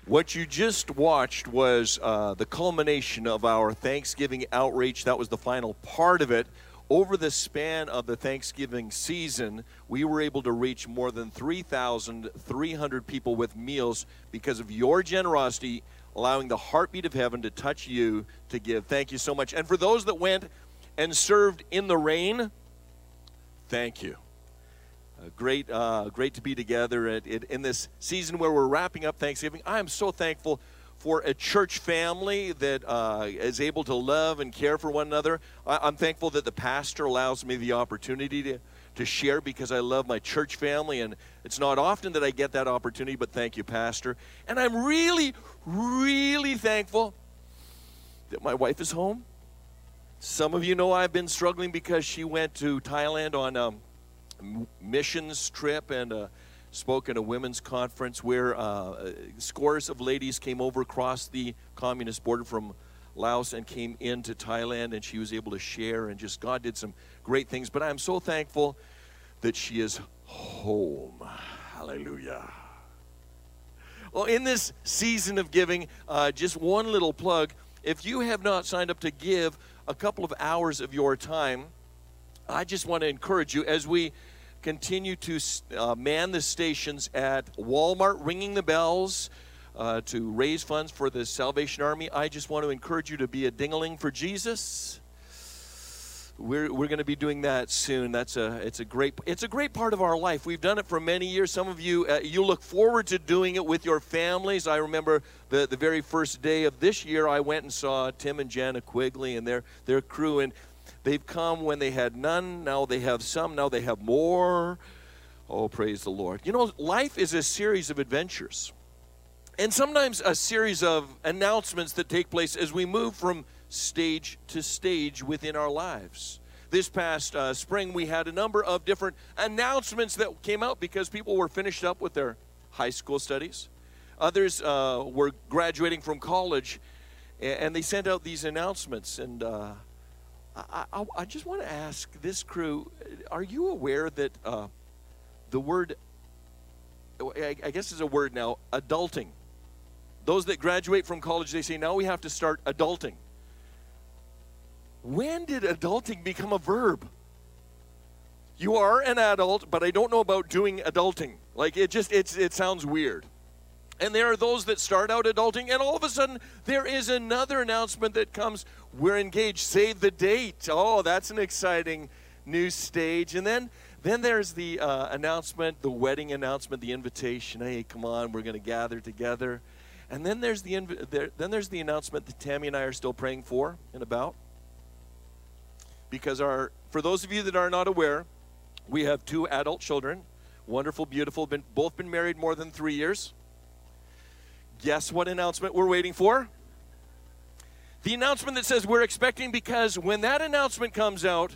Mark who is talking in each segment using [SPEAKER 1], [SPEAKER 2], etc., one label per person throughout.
[SPEAKER 1] What you just watched was the culmination of our Thanksgiving outreach. That was the final part of it. Over the span of the Thanksgiving season, we were able to reach more than 3,300 people with meals because of your generosity, allowing the heartbeat of heaven to touch you to give. Thank you so much. And for those that went and served in the rain, thank you. Great to be together in this season where we're wrapping up Thanksgiving. I am so thankful for a church family that is able to love and care for one another. I'm thankful that the pastor allows me the opportunity to share because I love my church family, and it's not often that I get that opportunity, but thank you, Pastor. And I'm really, really thankful that my wife is home. Some of you know I've been struggling because she went to Thailand on missions trip and spoke at a women's conference where scores of ladies came over across the communist border from Laos and came into Thailand, and she was able to share, and just God did some great things. But I'm so thankful that she is home. Hallelujah. Well, in this season of giving, just one little plug. If you have not signed up to give a couple of hours of your time, I just want to encourage you as we continue to man the stations at Walmart, ringing the bells to raise funds for the Salvation Army. I just want to encourage you to be a ding-a-ling for Jesus. We're going to be doing that soon. It's a great part of our life. We've done it for many years. Some of you you look forward to doing it with your families. I remember the very first day of this year, I went and saw Tim and Jana Quigley and their crew, and they've come when they had none. Now they have some. Now they have more. Oh, praise the Lord. You know, life is a series of adventures, and sometimes a series of announcements that take place as we move from stage to stage within our lives. This past spring, we had a number of different announcements that came out because people were finished up with their high school studies. Others were graduating from college, and they sent out these announcements. And I just want to ask this crew, are you aware that the word, I guess it's a word now, adulting. Those that graduate from college, they say, now we have to start adulting. When did adulting become a verb? You are an adult, but I don't know about doing adulting. Like, it sounds weird. And there are those that start out adulting, and all of a sudden, there is another announcement that comes. We're engaged. Save the date. Oh, that's an exciting new stage. And then there's the announcement, the wedding announcement, the invitation. Hey, come on, we're going to gather together. And then there's the announcement that Tammy and I are still praying for and about. Because for those of you that are not aware, we have 2 adult children, wonderful, beautiful, both been married more than 3 years. Guess what announcement we're waiting for? The announcement that says we're expecting, because when that announcement comes out,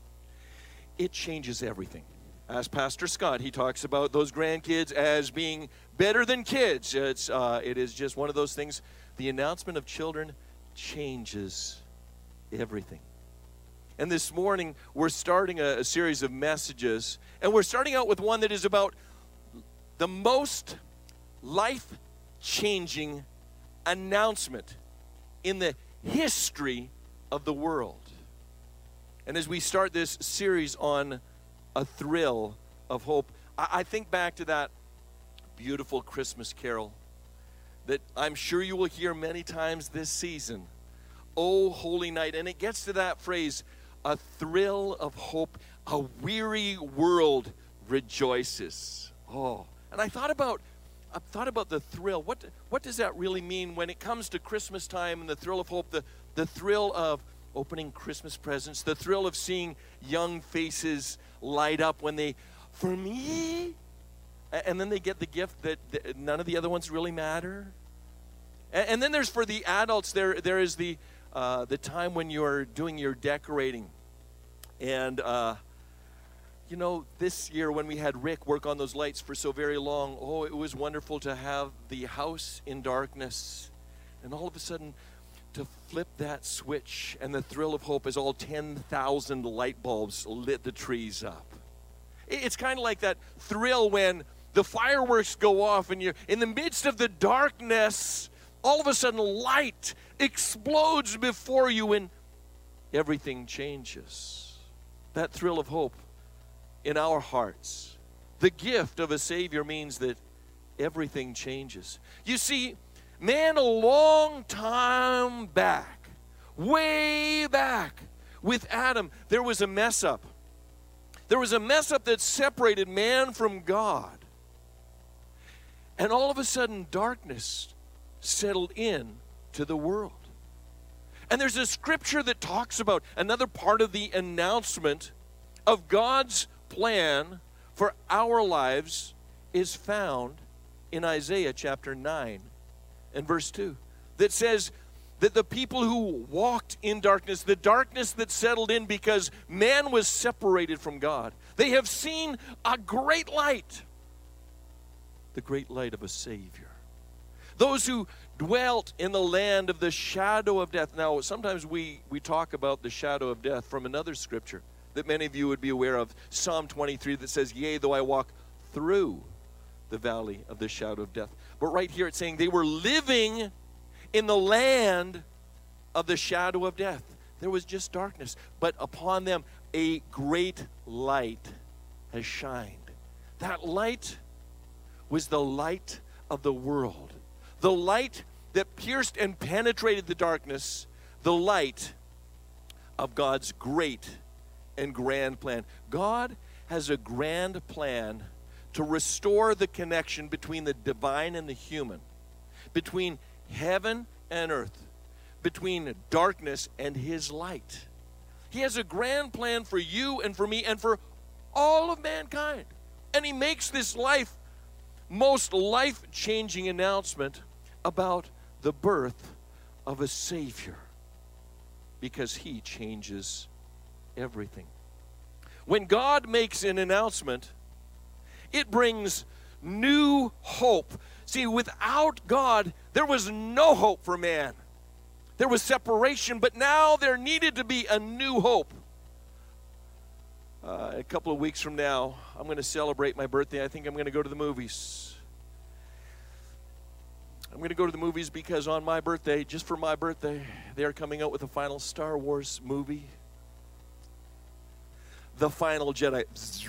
[SPEAKER 1] it changes everything. As Pastor Scott, he talks about those grandkids as being better than kids. It is just one of those things. The announcement of children changes everything. And this morning, we're starting a series of messages, and we're starting out with one that is about the most life-changing announcement in the history of the world. And as we start this series on a thrill of hope, I think back to that beautiful Christmas carol that I'm sure you will hear many times this season, "O Holy Night," and it gets to that phrase, a thrill of hope, a weary world rejoices. Oh, and I thought about the thrill. What does that really mean when it comes to Christmas time and the thrill of hope, the thrill of opening Christmas presents, the thrill of seeing young faces light up when they, for me, and then they get the gift that none of the other ones really matter. And then there's, for the adults, there is the time when you're doing your decorating. And, you know, this year when we had Rick work on those lights for so very long, oh, it was wonderful to have the house in darkness. And all of a sudden, to flip that switch, and the thrill of hope as all 10,000 light bulbs lit the trees up. It's kind of like that thrill when the fireworks go off, and you're in the midst of the darkness. All of a sudden, light explodes before you, and everything changes. That thrill of hope in our hearts. The gift of a Savior means that everything changes. You see, man, a long time back, way back, with Adam, there was a mess up. There was a mess up that separated man from God. And all of a sudden, darkness settled in to the world. And there's a scripture that talks about another part of the announcement of God's plan for our lives is found in Isaiah chapter 9 and verse 2, that says that the people who walked in darkness, the darkness that settled in because man was separated from God, they have seen a great light, the great light of a Savior. Those who dwelt in the land of the shadow of death. Now, sometimes we talk about the shadow of death from another scripture that many of you would be aware of, Psalm 23, that says, yea, though I walk through the valley of the shadow of death. But right here it's saying they were living in the land of the shadow of death. There was just darkness, but upon them a great light has shined. That light was the light of the world. The light that pierced and penetrated the darkness, the light of God's great and grand plan. God has a grand plan to restore the connection between the divine and the human, between heaven and earth, between darkness and his light. He has a grand plan for you and for me and for all of mankind. And he makes this most life-changing announcement about the birth of a Savior, because he changes everything. When God makes an announcement, it brings new hope. See, without God, there was no hope for man. There was separation, but now there needed to be a new hope. A couple of weeks from now, I'm going to celebrate my birthday. I think I'm going to go to the movies. I'm going to go to the movies because on my birthday, just for my birthday, they are coming out with the final Star Wars movie. The Final Jedi.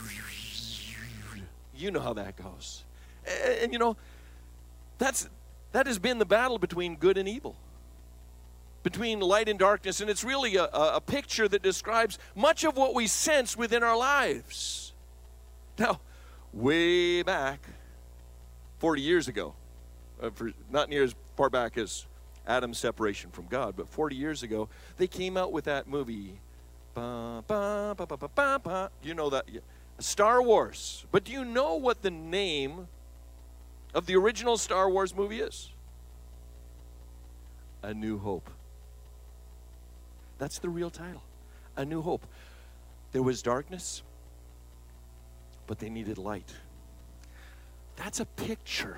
[SPEAKER 1] You know how that goes. And you know, that has been the battle between good and evil, between light and darkness, and it's really a picture that describes much of what we sense within our lives. Now, way back, 40 years ago, not near as far back as Adam's separation from God, but 40 years ago, they came out with that movie. You know that, Star Wars. But do you know what the name of the original Star Wars movie is? A New Hope. That's the real title. A New Hope. There was darkness, but they needed light. That's a picture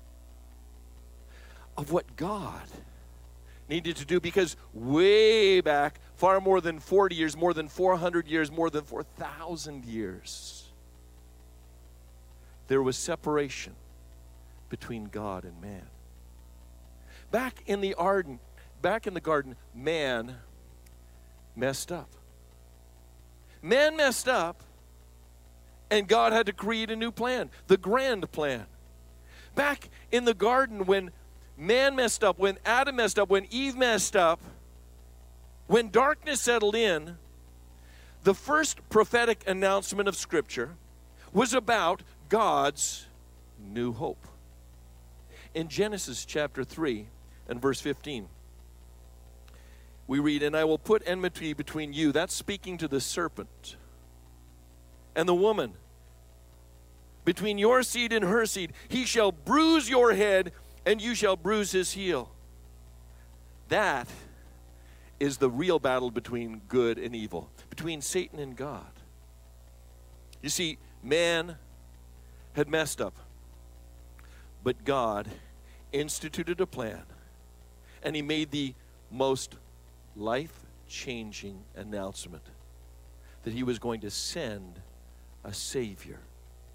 [SPEAKER 1] of what God needed to do, because way back, far more than 40 years, more than 400 years, more than 4,000 years, there was separation between God and man. Back in the garden, man messed up. Man messed up, and God had to create a new plan, the grand plan. Back in the garden, when man messed up, when Adam messed up, when Eve messed up, when darkness settled in, the first prophetic announcement of Scripture was about God's new hope. In Genesis chapter 3 and verse 15, we read, and I will put enmity between you, that's speaking to the serpent, and the woman, between your seed and her seed. He shall bruise your head, and you shall bruise his heel. That is the real battle between good and evil, between Satan and God. You see, man had messed up, but God instituted a plan, and he made the most life-changing announcement that he was going to send a Savior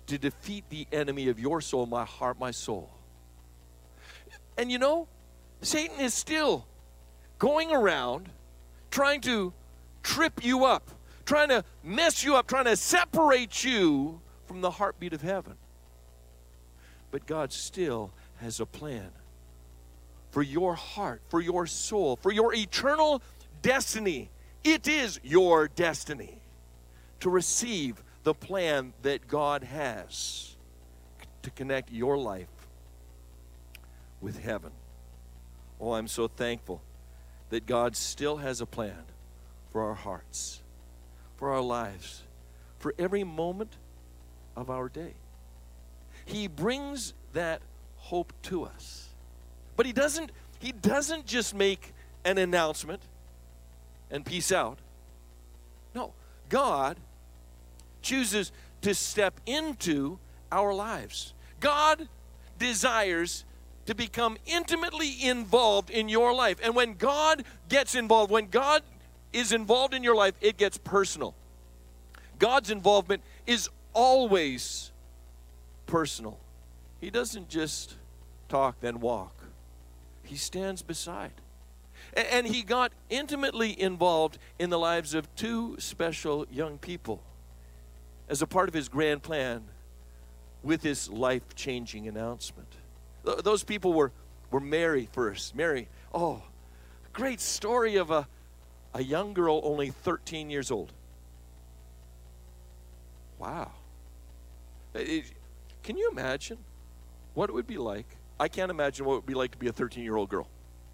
[SPEAKER 1] to defeat the enemy of your soul, my heart, my soul. And Satan is still going around trying to trip you up, trying to mess you up, trying to separate you from the heartbeat of heaven. But God still has a plan for your heart, for your soul, for your eternal destiny. It is your destiny to receive the plan that God has to connect your life with heaven. Oh, I'm so thankful that God still has a plan for our hearts, for our lives, for every moment of our day. He brings that hope to us. But he doesn't just make an announcement and peace out. No, God chooses to step into our lives. God desires to become intimately involved in your life. And when God gets involved, when God is involved in your life, it gets personal. God's involvement is always personal. He doesn't just talk, then walk. He stands beside. And he got intimately involved in the lives of two special young people as a part of his grand plan with his life-changing announcement. Those people were Mary first. Mary, great story of a young girl only 13 years old. Wow. Can you imagine what it would be like? I can't imagine what it would be like to be a 13-year-old girl.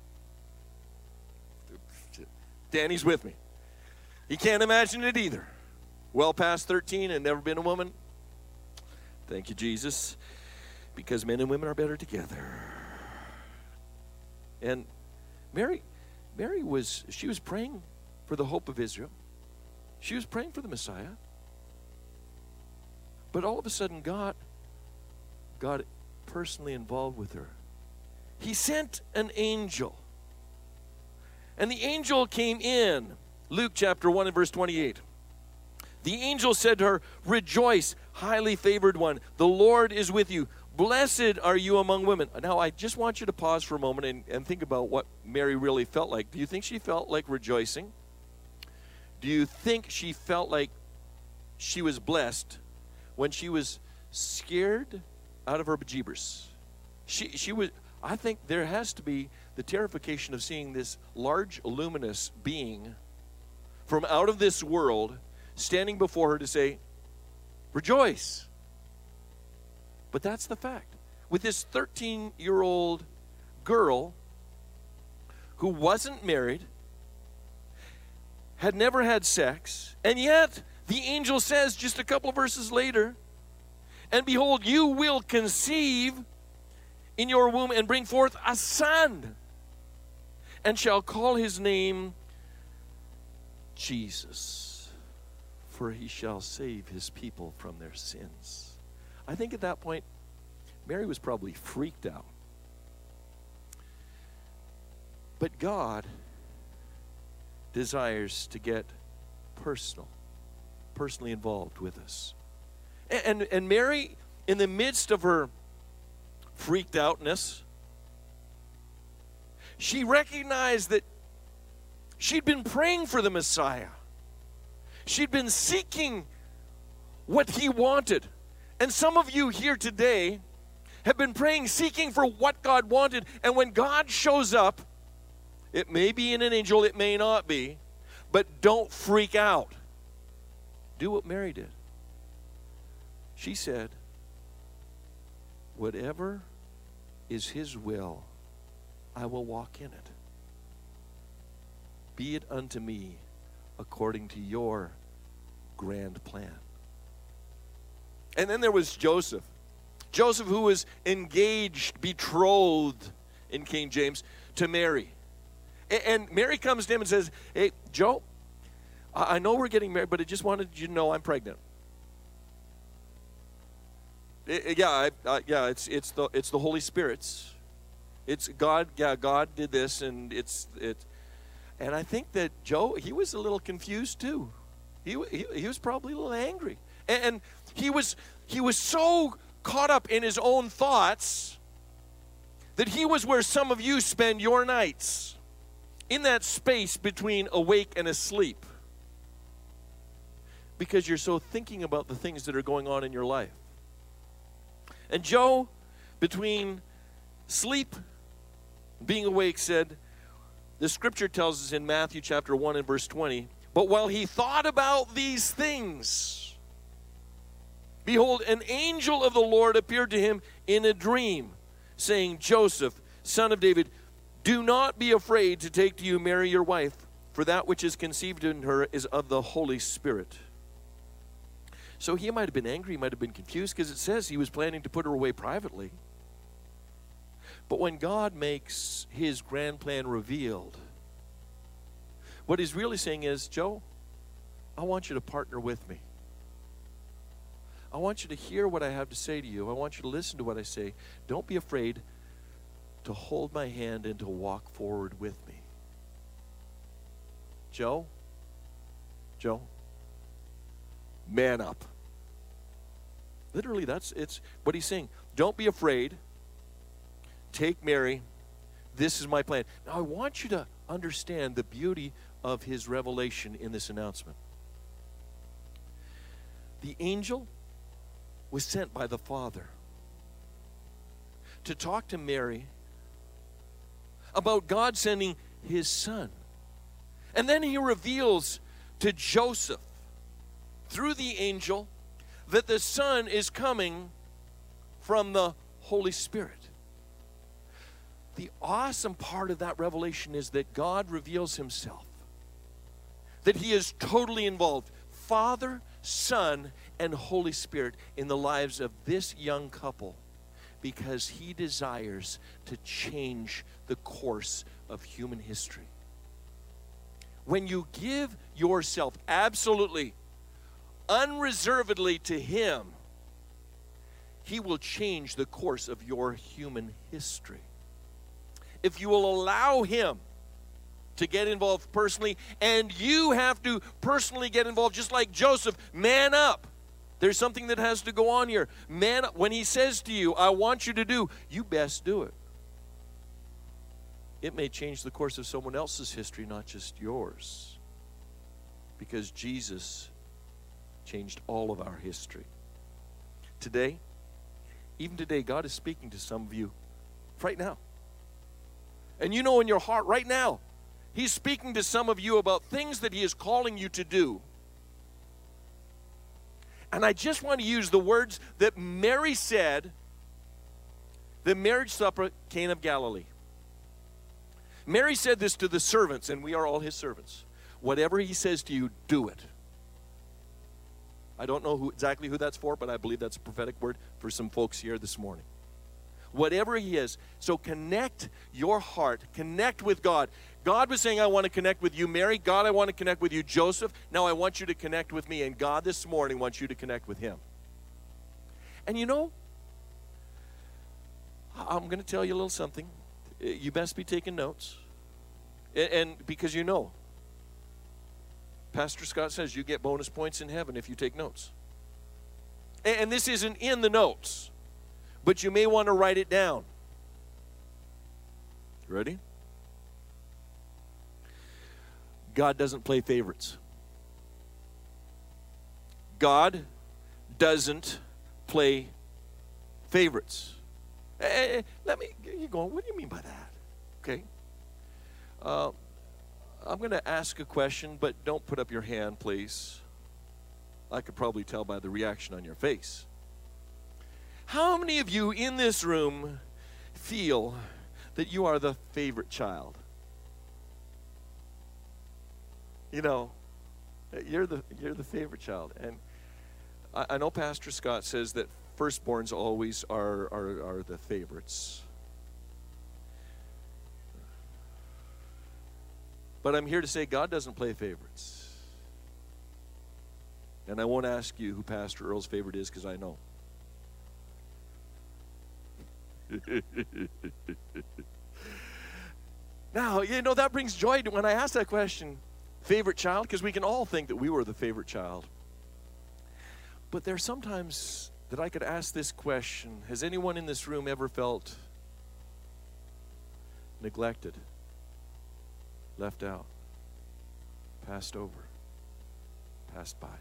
[SPEAKER 1] Danny's with me. He can't imagine it either. Well past 13 and never been a woman. Thank you, Jesus. Because men and women are better together. And Mary was praying for the hope of Israel. She was praying for the Messiah. But all of a sudden, God personally involved with her. He sent an angel. And the angel came in. Luke chapter 1 and verse 28. The angel said to her, "Rejoice, highly favored one. The Lord is with you. Blessed are you among women." Now, I just want you to pause for a moment and think about what Mary really felt like. Do you think she felt like rejoicing? Do you think she felt like she was blessed when she was scared out of her bejeebers? She was. I think there has to be the terrification of seeing this large, luminous being from out of this world standing before her to say, "Rejoice." But that's the fact. With this 13-year-old girl who wasn't married, had never had sex, and yet the angel says just a couple of verses later, "And behold, you will conceive in your womb and bring forth a son, and shall call his name Jesus, for he shall save his people from their sins." I think at that point, Mary was probably freaked out. But God desires to get personally involved with us. And Mary, in the midst of her freaked outness, she recognized that she'd been praying for the Messiah. She'd been seeking what he wanted. And some of you here today have been praying, seeking for what God wanted. And when God shows up, it may be in an angel, it may not be, but don't freak out. Do what Mary did. She said, "Whatever is his will, I will walk in it. Be it unto me according to your grand plan." And then there was Joseph. Joseph, who was engaged, betrothed in King James, to Mary. And Mary comes to him and says, "Hey, Joe, I know we're getting married, but I just wanted you to know I'm pregnant." It's the Holy Spirit's. It's God. Yeah, God did this, and And I think that Joe, he was a little confused too. He was probably a little angry, and he was He was so caught up in his own thoughts that he was where some of you spend your nights, in that space between awake and asleep, because you're so thinking about the things that are going on in your life. And Joe, between sleep and being awake, said, the scripture tells us in Matthew chapter 1 and verse 20, but while he thought about these things, behold, an angel of the Lord appeared to him in a dream, saying, Joseph, son of David, do not be afraid to take to you Mary your wife, for that which is conceived in her is of the Holy Spirit. So he might have been angry, he might have been confused, because it says he was planning to put her away privately. But when God makes his grand plan revealed, what he's really saying is, Joe, I want you to partner with me. I want you to hear what I have to say to you. I want you to listen to what I say. Don't be afraid to hold my hand and to walk forward with me. Joe, man up. Literally, it's what he's saying. Don't be afraid. Take Mary. This is my plan. Now, I want you to understand the beauty of his revelation in this announcement. The angel was sent by the Father to talk to Mary about God sending his son. And then he reveals to Joseph through the angel that the son is coming from the Holy Spirit. The awesome part of that revelation is that God reveals himself, that he is totally involved, Father, Son, and Holy Spirit, in the lives of this young couple, because he desires to change the course of human history. When you give yourself absolutely, unreservedly to him, he will change the course of your human history. If you will allow him to get involved personally, and you have to personally get involved, just like Joseph, man up. There's something that has to go on here. Man up. When he says to you, I want you to do, you best do it. It may change the course of someone else's history, not just yours. Because Jesus changed all of our history. Today, even today, God is speaking to some of you right now. And you know in your heart right now, he's speaking to some of you about things that he is calling you to do. And I just want to use the words that Mary said, the marriage supper, Cana of Galilee. Mary said this to the servants, and we are all his servants. Whatever he says to you, do it. I don't know exactly who that's for, but I believe that's a prophetic word for some folks here this morning. Whatever he is. So connect your heart. Connect with God. God was saying, I want to connect with you, Mary. God, I want to connect with you, Joseph. Now I want you to connect with me. And God this morning wants you to connect with him. And you know, I'm going to tell you a little something. You best be taking notes. And because you know, Pastor Scott says you get bonus points in heaven if you take notes. And this isn't in the notes, but you may want to write it down. Ready? God doesn't play favorites. God doesn't play favorites. You're going, what do you mean by that? Okay. I'm going to ask a question, but don't put up your hand, please. I could probably tell by the reaction on your face. How many of you in this room feel that you are the favorite child? You know, you're the favorite child. And I know Pastor Scott says that firstborns always are the favorites. But I'm here to say God doesn't play favorites. And I won't ask you who Pastor Earl's favorite is, because I know. Now, you know, that brings joy to when I ask that question, favorite child, because we can all think that we were the favorite child. But there's sometimes that I could ask this question. Has anyone in this room ever felt neglected, left out, passed over, passed by?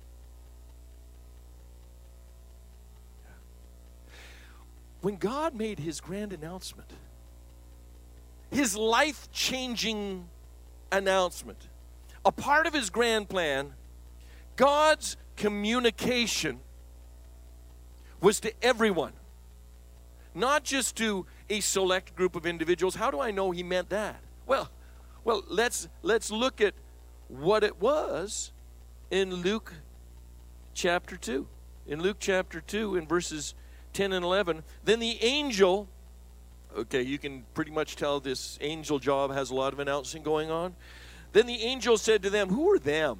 [SPEAKER 1] Yeah. When God made his grand announcement, his life-changing announcement, a part of his grand plan, God's communication was to everyone, not just to a select group of individuals. How do I know he meant that? Well, let's look at what it was in Luke chapter 2. In Luke chapter 2, in verses 10 and 11, then the angel, okay, you can pretty much tell this angel job has a lot of announcing going on. Then the angel said to them, who are them?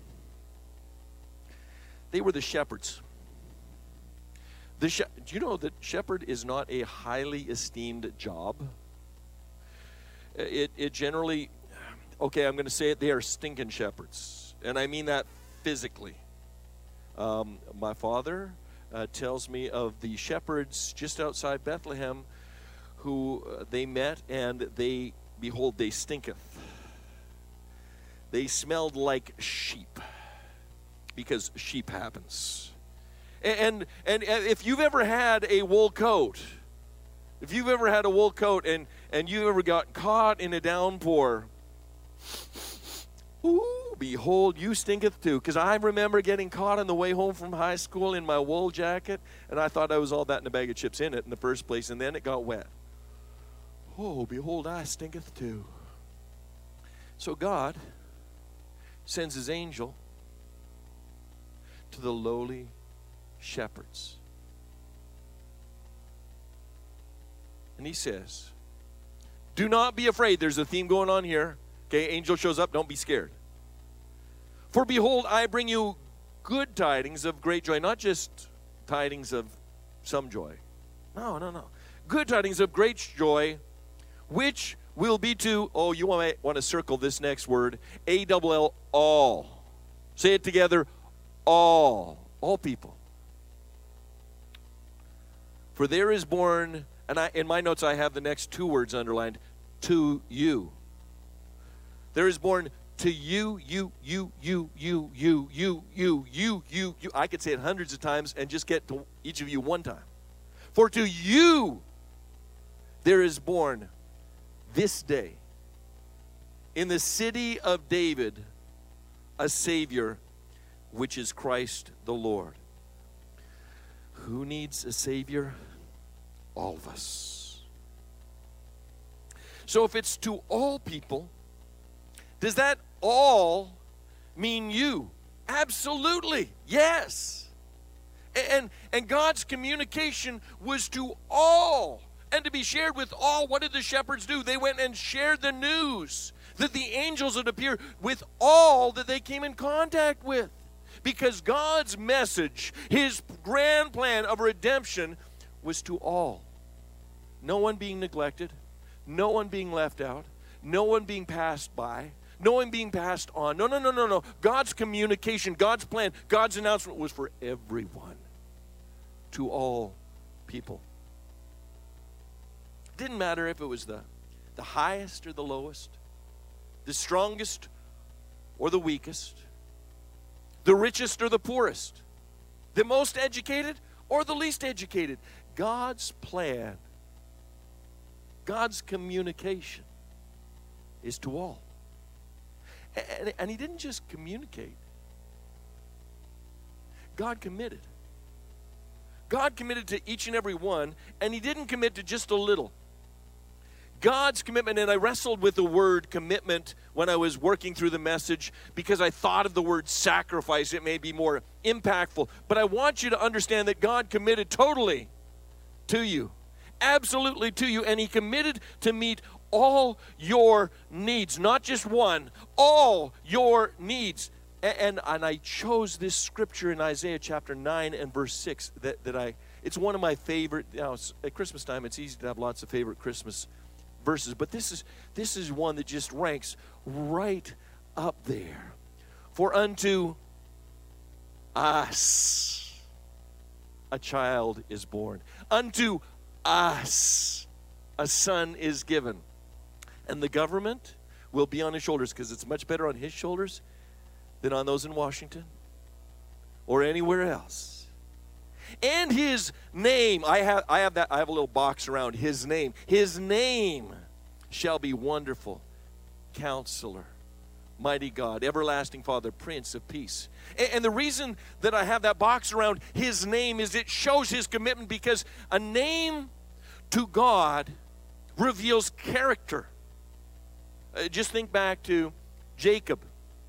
[SPEAKER 1] They were the shepherds. Do you know that shepherd is not a highly esteemed job? It generally, okay, I'm going to say it, they are stinking shepherds. And I mean that physically. My father tells me of the shepherds just outside Bethlehem who they met, and they, behold, they stinketh. They smelled like sheep, because sheep happens. And if you've ever had a wool coat, and you ever got caught in a downpour, ooh, behold, you stinketh too. Because I remember getting caught on the way home from high school in my wool jacket, and I thought I was all that and a bag of chips in it in the first place, and then it got wet. Oh, behold, I stinketh too. So God sends his angel to the lowly shepherds. And he says, do not be afraid. There's a theme going on here. Okay, angel shows up, don't be scared. For behold, I bring you good tidings of great joy, not just tidings of some joy. No. Good tidings of great joy, which will be to, oh, you want to circle this next word, A-double-L, all. Say it together, all people. For there is born, and in my notes I have the next two words underlined, to you. There is born to you. I could say it hundreds of times and just get to each of you one time. For to you there is born this day in the city of David a Savior, which is Christ the Lord. Who needs a Savior? All of us. So if it's to all people, does that all mean you? Absolutely, yes. And God's communication was to all, and to be shared with all. What did the shepherds do? They went and shared the news that the angels would appear with all that they came in contact with. Because God's message, his grand plan of redemption, was to all. No one being neglected, no one being left out, no one being passed by, no one being passed on. No. God's communication, God's plan, God's announcement was for everyone, to all people. Didn't matter if it was the highest or the lowest, the strongest or the weakest, the richest or the poorest, the most educated or the least educated. God's plan, God's communication is to all. And he didn't just communicate. God committed. God committed to each and every one, and he didn't commit to just a little. God's commitment, and I wrestled with the word commitment when I was working through the message because I thought of the word sacrifice. It may be more impactful. But I want you to understand that God committed totally to you, absolutely to you, and he committed to meet all your needs, not just one, all your needs. And I chose this scripture in Isaiah chapter 9 and verse 6 it's one of my favorite. At Christmas time, it's easy to have lots of favorite Christmas verses, but this is one that just ranks right up there. For unto us a child is born. Unto us a son is given. And the government will be on his shoulders, because it's much better on his shoulders than on those in Washington or anywhere else. And his name, I have a little box around his name. His name shall be Wonderful Counselor, Mighty God, Everlasting Father, Prince of Peace. And the reason that I have that box around his name is it shows his commitment, because a name to God reveals character. Just think back to Jacob.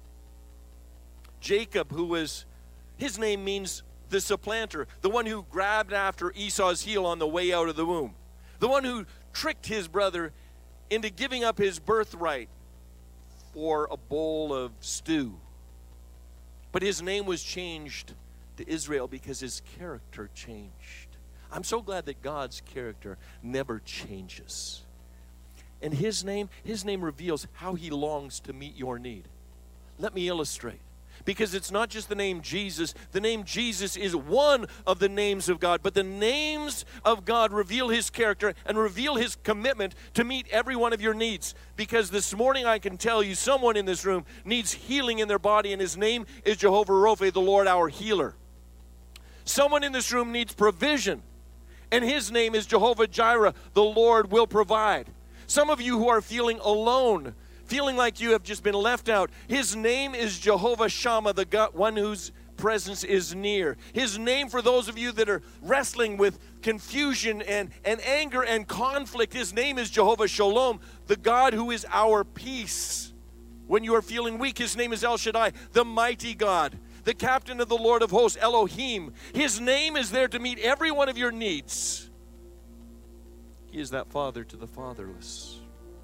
[SPEAKER 1] Jacob, his name means the supplanter, the one who grabbed after Esau's heel on the way out of the womb, the one who tricked his brother into giving up his birthright for a bowl of stew. But his name was changed to Israel because his character changed. I'm so glad that God's character never changes. And his name reveals how he longs to meet your need. Let me illustrate. Because it's not just the name Jesus. The name Jesus is one of the names of God. But the names of God reveal his character and reveal his commitment to meet every one of your needs. Because this morning I can tell you someone in this room needs healing in their body, and his name is Jehovah Rophe, the Lord our healer. Someone in this room needs provision, and his name is Jehovah Jireh, the Lord will provide. Some of you who are feeling alone, feeling like you have just been left out, his name is Jehovah Shammah, the God, one whose presence is near. His name, for those of you that are wrestling with confusion and anger and conflict, his name is Jehovah Shalom, the God who is our peace. When you are feeling weak, his name is El Shaddai, the mighty God, the captain of the Lord of hosts, Elohim. His name is there to meet every one of your needs. He is that father to the fatherless,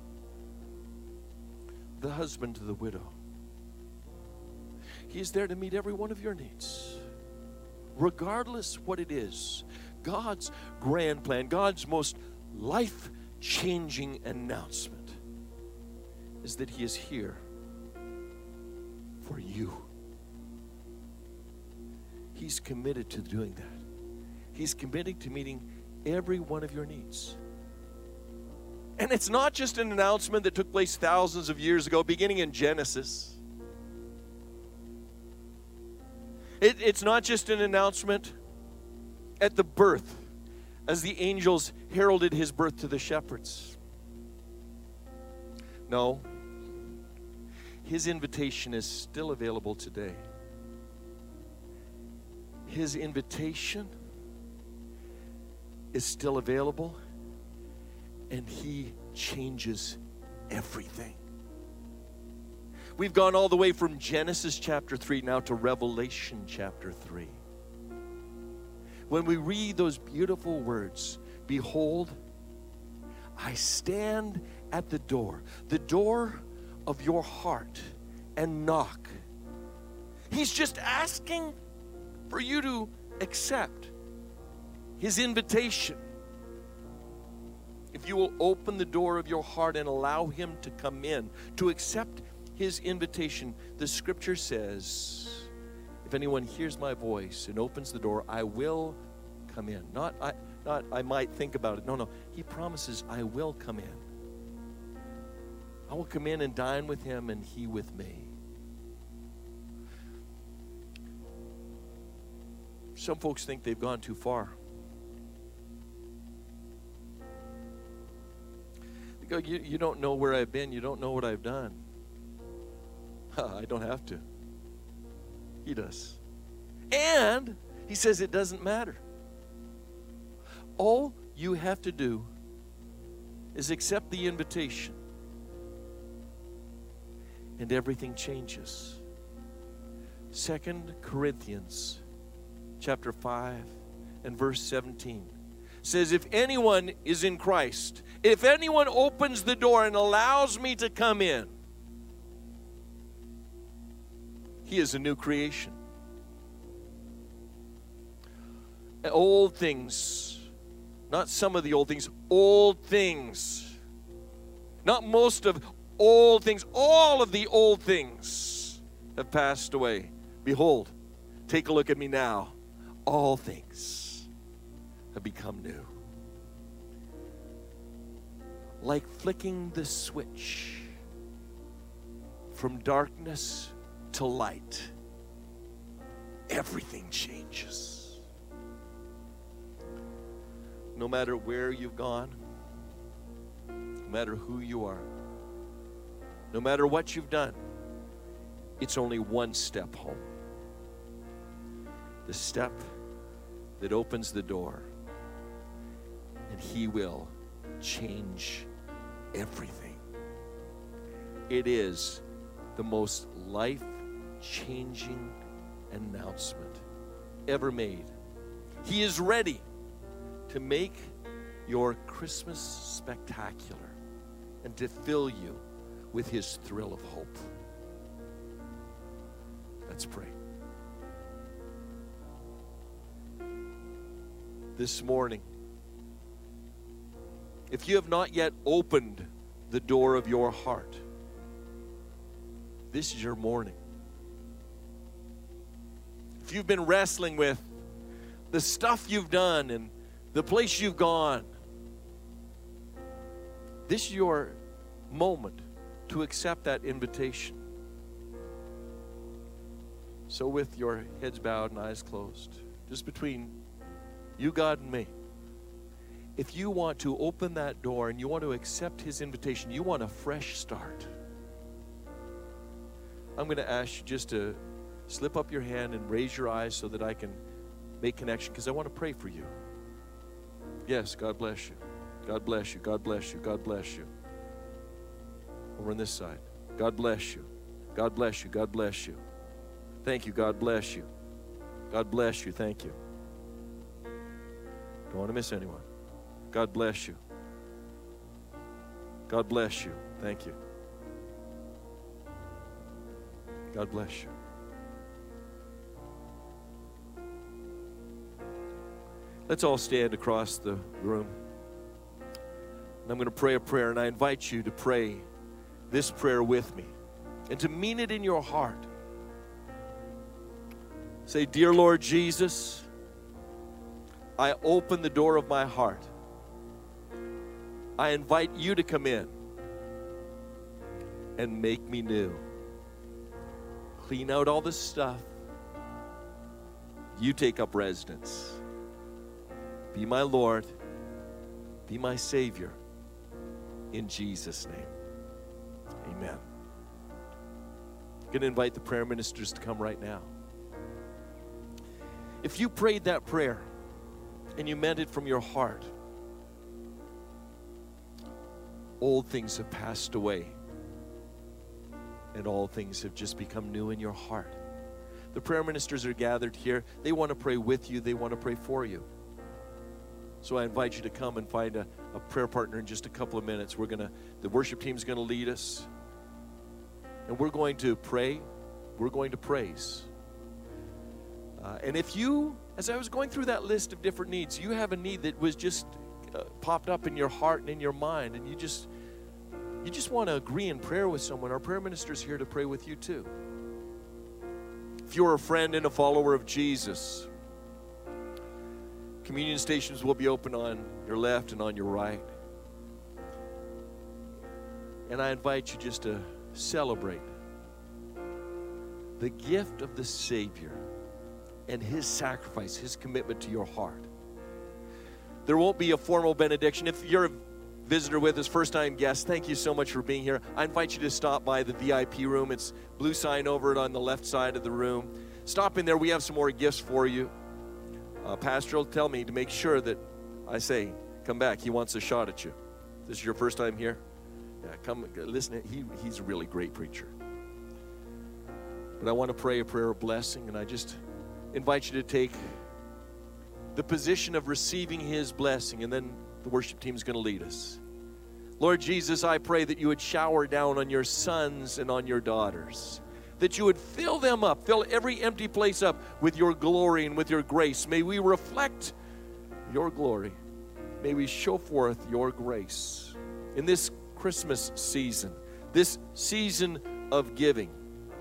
[SPEAKER 1] the husband to the widow. He is there to meet every one of your needs, regardless what it is. God's grand plan, God's most life-changing announcement is that he is here for you. He's committed to doing that. He's committed to meeting every one of your needs. And it's not just an announcement that took place thousands of years ago, beginning in Genesis. It's not just an announcement at the birth, as the angels heralded his birth to the shepherds. No, his invitation is still available today. His invitation is still available, and he changes everything. We've gone all the way from Genesis chapter 3 now to Revelation chapter 3. When we read those beautiful words, behold, I stand at the door of your heart, and knock. He's just asking for you to accept his invitation. If you will open the door of your heart and allow him to come in, to accept his invitation, the scripture says, if anyone hears my voice and opens the door, I will come in. Not I might think about it. No. He promises, I will come in. I will come in and dine with him and he with me. Some folks think they've gone too far. They go, you don't know where I've been. You don't know what I've done. I don't have to. He does. And he says it doesn't matter. All you have to do is accept the invitation, and everything changes. 2 Corinthians chapter 5 and verse 17 says, if anyone is in Christ, if anyone opens the door and allows me to come in, he is a new creation. Old things, not some of the old things, old things, not most of old things, all of the old things have passed away. Behold, take a look at me now. All things have become new. Like flicking the switch from darkness to light, everything changes. No matter where you've gone, no matter who you are, no matter what you've done, it's only one step home. The step that opens the door, and He will change everything. It is the most life-changing announcement ever made. He is ready to make your Christmas spectacular and to fill you with His thrill of hope. Let's pray. This morning, if you have not yet opened the door of your heart, this is your morning. If you've been wrestling with the stuff you've done and the place you've gone, this is your moment to accept that invitation. So with your heads bowed and eyes closed, just between you, God, and me, if you want to open that door and you want to accept His invitation, you want a fresh start, I'm going to ask you just to slip up your hand and raise your eyes so that I can make connection, because I want to pray for you. Yes, God bless you. God bless you. God bless you. God bless you. Over on this side. God bless you. God bless you. God bless you. Thank you. God bless you. God bless you. Thank you. Don't want to miss anyone. God bless you. God bless you. Thank you. God bless you. Let's all stand across the room. And I'm going to pray a prayer, and I invite you to pray this prayer with me and to mean it in your heart. Say, "Dear Lord Jesus, I open the door of my heart. I invite you to come in and make me new. Clean out all the stuff. You take up residence. Be my Lord. Be my Savior. In Jesus' name, amen." I'm going to invite the prayer ministers to come right now. If you prayed that prayer and you meant it from your heart, old things have passed away and all things have just become new in your heart. The prayer ministers are gathered here. They want to pray with you. They want to pray for you. So I invite you to come and find a prayer partner in just a couple of minutes. The worship team's going to lead us. And we're going to pray. We're going to praise. And if you, as I was going through that list of different needs, you have a need that was just popped up in your heart and in your mind, and you just want to agree in prayer with someone, our prayer minister's here to pray with you too. If you're a friend and a follower of Jesus, communion stations will be open on your left and on your right. And I invite you just to celebrate the gift of the Savior and His sacrifice, His commitment to your heart. There won't be a formal benediction. If you're a visitor with us, first-time guest, thank you so much for being here. I invite you to stop by the VIP room. It's blue sign over it on the left side of the room. Stop in there. We have some more gifts for you. Pastor will tell me to make sure that I say, come back. He wants a shot at you. This is your first time here? Yeah, come listen. He's a really great preacher. But I want to pray a prayer of blessing, and I just invite you to take the position of receiving His blessing, and then the worship team is going to lead us. Lord Jesus, I pray that you would shower down on your sons and on your daughters, that you would fill them up, fill every empty place up with your glory and with your grace. May we reflect your glory. May we show forth your grace in this Christmas season, this season of giving.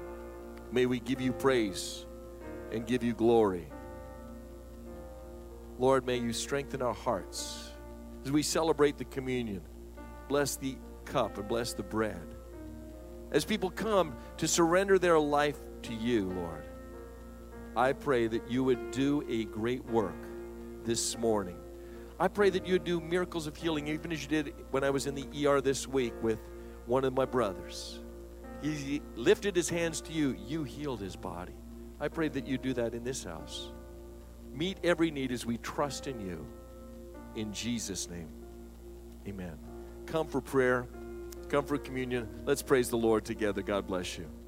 [SPEAKER 1] May we give you praise and give you glory. Lord, may you strengthen our hearts as we celebrate the communion. Bless the cup and bless the bread. As people come to surrender their life to you, Lord, I pray that you would do a great work this morning. I pray that you would do miracles of healing, even as you did when I was in the ER this week with one of my brothers. He lifted his hands to you. You healed his body. I pray that you do that in this house. Meet every need as we trust in you. In Jesus' name, amen. Come for prayer. Come for communion. Let's praise the Lord together. God bless you.